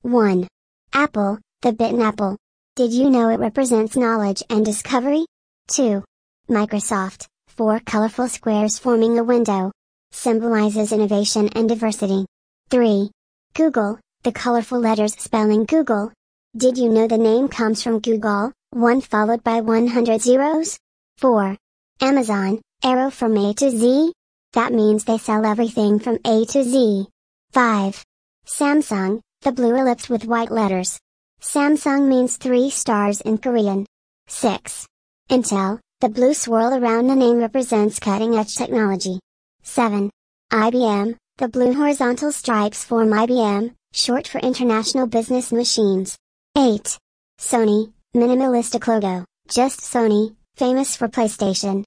1. Apple, the bitten apple. Did you know it represents knowledge and discovery? 2. Microsoft, 4 colorful squares forming a window. Symbolizes innovation and diversity. 3. Google, the colorful letters spelling Google. Did you know the name comes from Google, 1 followed by 100 zeros? 4. Amazon, arrow from A to Z? That means they sell everything from A to Z. 5. Samsung, the blue ellipse with white letters. Samsung means 3 stars in Korean. 6. Intel, the blue swirl around the name represents cutting-edge technology. 7. IBM, the blue horizontal stripes form IBM, short for International Business Machines. 8. Sony, minimalistic logo, just Sony, famous for PlayStation.